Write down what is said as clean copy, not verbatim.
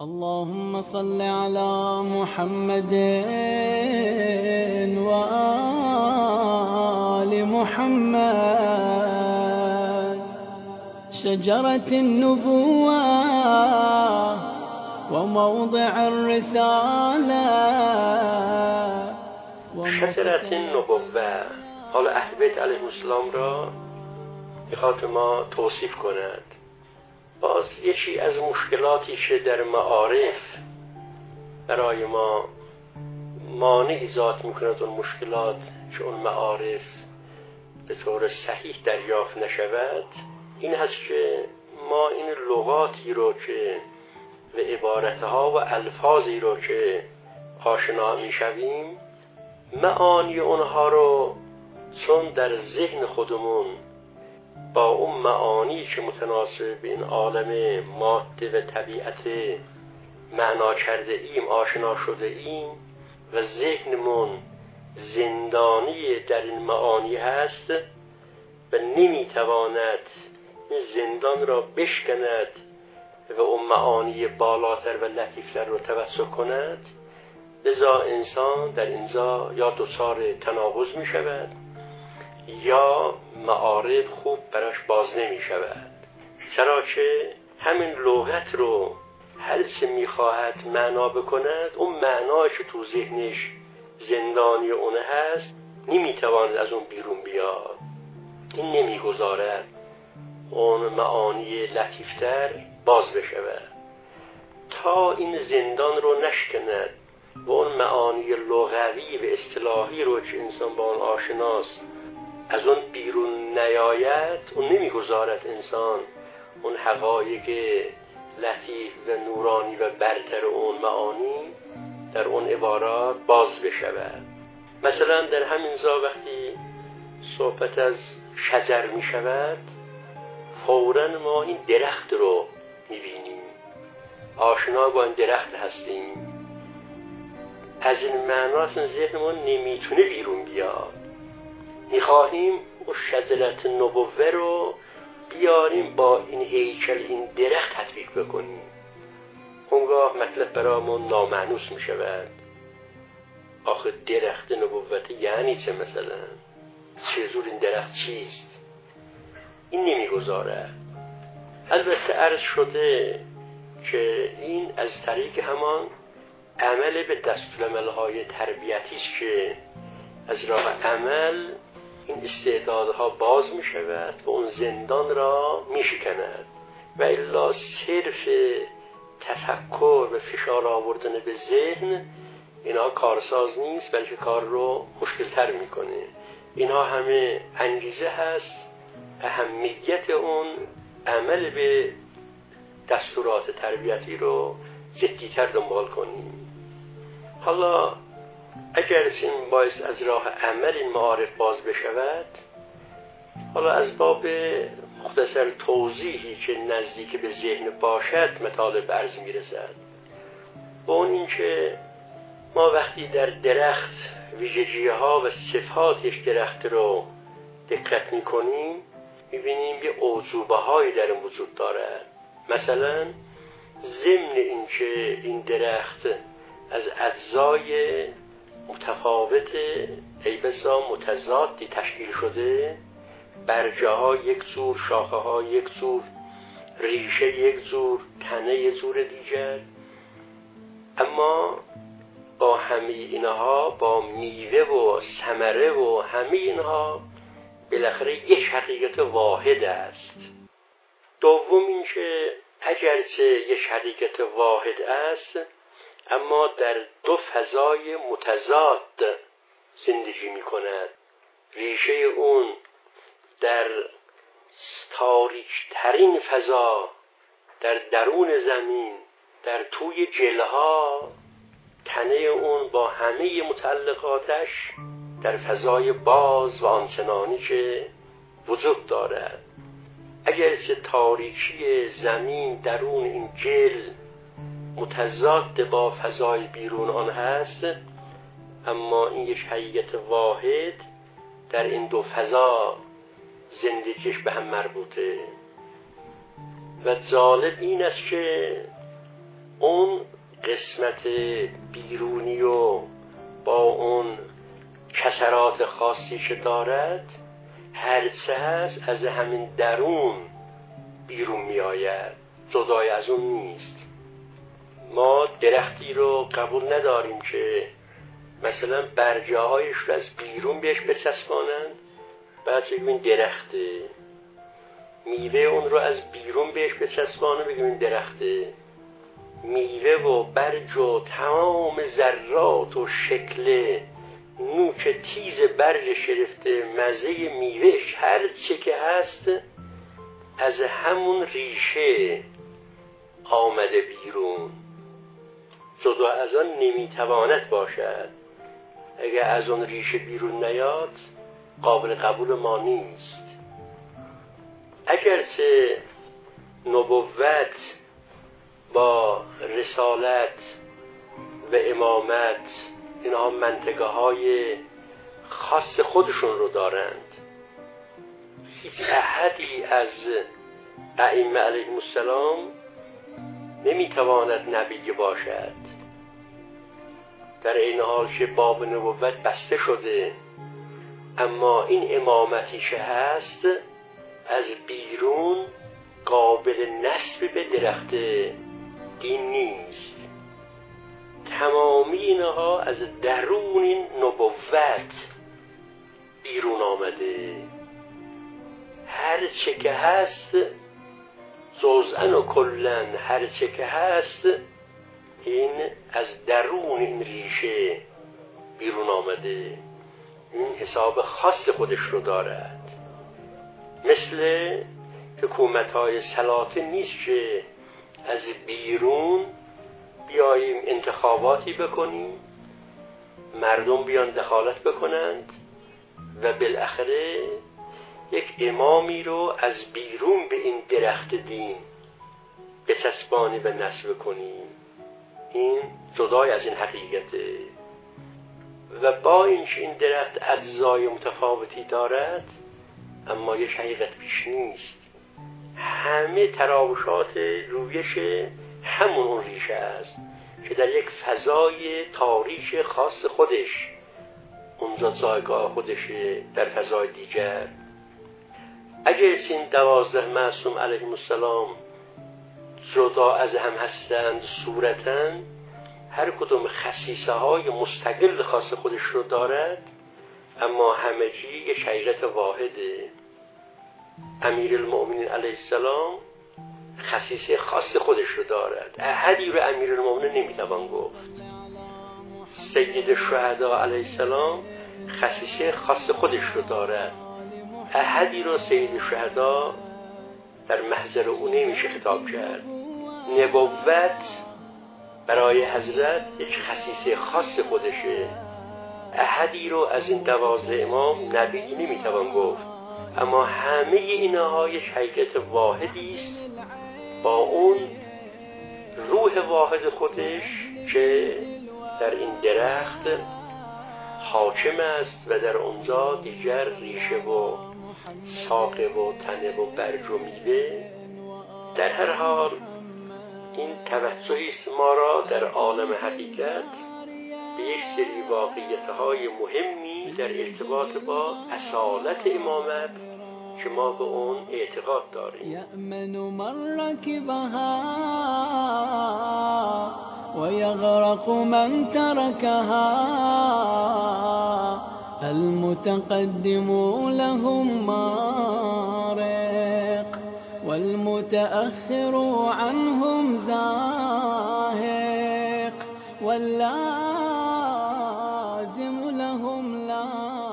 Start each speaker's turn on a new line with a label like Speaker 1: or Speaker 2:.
Speaker 1: اللهم صل على محمد وآل محمد شجرة النبوة وموضع الرسالة
Speaker 2: شجرة النبوة. حالا اهل بیت علیهم السلام را میخواد ما توصیف کند. باز یکی از مشکلاتی که در معارف برای ما مانع ایجاد میکند، اون مشکلات که اون معارف به طور صحیح دریافت نشود، این هست که ما این لغاتی رو که و عبارتها و الفاظی رو که آشنا میشویم، معانی اونها رو چون در ذهن خودمون با اون معانی که متناسب به این عالم ماده و طبیعت معنا کرده ایم آشنا شده ایم و ذهنمون زندانی در این معانی هست و نمیتواند این زندان را بشکند و اون معانی بالاتر و لطیفتر رو توسط کند، لذا انسان در اینجا یا دچار تناقض می شود یا معارف خوب براش باز نمی شود. چرا که همین لغت رو هر چه می خواهد معنا بکند، اون معناش تو ذهنش زندانی اونه هست، نمی تواند از اون بیرون بیاد. این نمی گذارد اون معانی لطیفتر باز بشود. تا این زندان رو نشکند و اون معانی لغوی و اصطلاحی رو که انسان با اون آشناست از اون بیرون نیاید، اون نمیگذارد انسان اون حقایق لطیف و نورانی و برتر اون معانی در اون عبارات باز بشود. مثلا در همین جا وقتی صحبت از شجر می شود، فوراً ما این درخت رو می بینیم، آشنا با این درخت هستیم. از این معناست ذهنمون نمیتونه بیرون بیاد. میخواهیم اون شجرت نبوه رو بیاریم با این هیکل این درخت تطبیق بکنیم. اونگاه مطلب برامون نامعنوس میشود. آخه درخت نبوت یعنی چه؟ مثلا چجور این درخت چیست؟ این نمیگذاره. البته عرض شده که این از طریق همان عمل به دستورالعمل‌های تربیتی است که از راه عمل این استعدادها باز می شود و اون زندان را می شکند، و الا صرف تفکر و فشار آوردن به ذهن اینا کارساز نیست، بلکه کار رو مشکلتر می کنه. اینها همه انگیزه هست اهمیت اون عمل به دستورات تربیتی رو جدی‌تر دنبال کنیم. حالا اگر این باعث از راه عمل این معارف باز بشود، حالا از باب مختصر توضیحی که نزدیک به ذهن باشد مطالب عرض می‌رسد. و اون این که ما وقتی در درخت ویژگی‌ها و صفات یک درخت رو دقت می‌کنیم، می‌بینیم یه اعجوبه‌هایی در این وجود دارد. مثلا ضمن این که این درخت از اجزای متفاوت ای بسا متضادی تشکیل شده، برجه ها یک جور، شاخه ها یک جور، ریشه یک جور، تنه یک جور دیگر، اما با همه اینها، با میوه و ثمره و همه اینها بالاخره یک حقیقت واحد است. دوم این که اگرچه یک حقیقت واحد است، اما در دو فضای متضاد زندگی می کند. ریشه اون در تاریکترین فضا در درون زمین، در توی جلها، تنه اون با همه متعلقاتش در فضای باز و آنچنانی که وجود دارد. اگرچه تاریکی زمین درون این جل متضاد با فضای بیرون آن هست، اما این یک حقیقت واحد در این دو فضا زندگیش به هم مربوطه. و جالب این است که اون قسمت بیرونی و با اون کسرات خاصی که دارد، هرچه هست از همین درون بیرون می آید، جدای از اون نیست. ما درختی رو قبول نداریم که مثلا برگه هایش رو از بیرون بهش بچسبانند، بعد بگیم این درخته. میوه اون رو از بیرون بهش بچسبانه بگیم این درخته. میوه و برگ و تمام ذرات و شکل نوک تیز برگش گرفته، مزه میوهش، هر چه که هست از همون ریشه آمده بیرون، جدا از آن نمیتواند باشد. اگر از اون ریشه بیرون نیاد قابل قبول ما نیست. اگرچه نبوت با رسالت و امامت اینها منطقه های خاص خودشون رو دارند، هیچ احدی از ائمه علیهم السلام نمیتواند نبی باشد، در این حال که باب نبوت بسته شده، اما این امامتی که هست از بیرون قابل نسب به درخت دین نیست. تمامی اینها از درون این نبوت بیرون آمده. هر چه که هست جزءاً و کلاً، هر چه که هست این از درون این ریشه بیرون آمده، این حساب خاص خودش رو دارد. مثل حکومت‌های سلاطین نیست که از بیرون بیاییم انتخاباتی بکنیم، مردم بیان دخالت بکنند و بالاخره یک امامی رو از بیرون به این درخت دین بچسبانی و نصب کنیم. این جدای از این حقیقته. و با اینکه این درخت اجزای متفاوتی دارد، اما یک حقیقت بیش نیست. همه تراوشات رویش همون اون ریشه است که در یک فضای تاریک خاص خودش اونجا جایگاه خودشه در فضای دیگر. اگر این 12 معصوم علیهم السلام جدا از هم هستند صورتاً، هر کدوم خصیصه های مستقل خاص خودش رو دارد، اما همگی یک حقیقت واحده. امیر المؤمنین علیه السلام خصیصه خاص خودش رو دارد، احدی رو امیر المؤمنین نمیتوان گفت. سید الشهدا علیه السلام خصیصه خاص خودش رو دارد، احدی رو سید الشهدا در محضر او نمیشه خطاب کرد. نبوت برای حضرت یک خصیصه خاص خودشه، احدی رو از این 12 امام نبی نمیتوان گفت، اما همه اینها یک حقیقت واحدی است با اون روح واحد خودش که در این درخت حاکم است و در اونجا دیگر ریشه و ساقه و تنه و برگ و میوه. در هر حال این توجهی است ما را در عالم حقیقت به یک سری واقعیت‌های مهمی در ارتباط با اصالت امامت که ما به اون اعتقاد داریم.
Speaker 1: یأمن من رکبها و یغرق من ترکها، المتقدم لهم مارق والمتأخر عنهم زاهق واللازم لهم لاحق.